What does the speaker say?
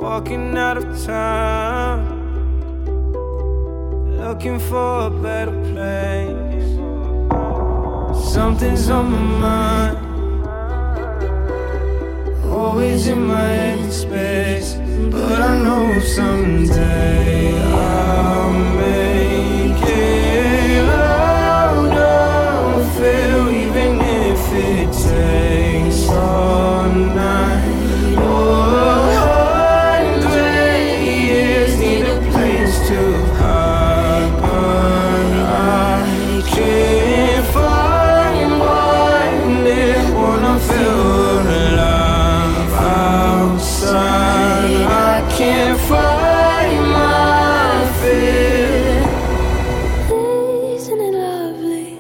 walking out of town, looking for a better place. Something's on my mind, always in my headspace. But I know someday I'll make it out of here, even if it takes all night. Can't find my fear. Isn't it lovely?